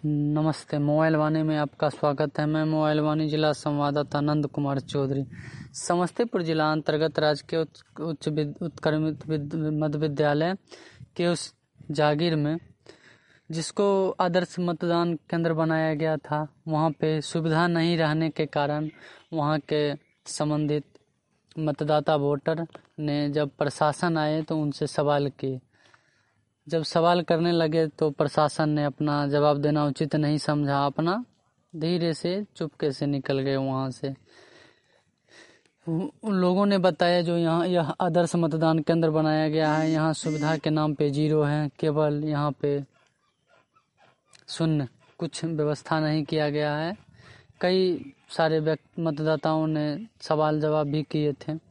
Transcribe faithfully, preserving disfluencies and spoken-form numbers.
नमस्ते। मोबाइल वाणी में आपका स्वागत है। मैं मोबाइल वाणी जिला संवाददाता नंद कुमार चौधरी। समस्तीपुर जिला अंतर्गत राजकीय उच्च उत्क्रमित मध्य विद्यालय के उस जागीर में जिसको आदर्श मतदान केंद्र बनाया गया था, वहाँ पे सुविधा नहीं रहने के कारण वहाँ के संबंधित मतदाता वोटर ने जब प्रशासन आए तो उनसे सवाल किए। जब सवाल करने लगे तो प्रशासन ने अपना जवाब देना उचित नहीं समझा, अपना धीरे से चुपके से निकल गए वहाँ से। उन लोगों ने बताया जो यहाँ यह आदर्श मतदान केंद्र बनाया गया है, यहाँ सुविधा के नाम पे जीरो है, केवल यहाँ पे शून्य, कुछ व्यवस्था नहीं किया गया है। कई सारे मतदाताओं ने सवाल जवाब भी किए थे।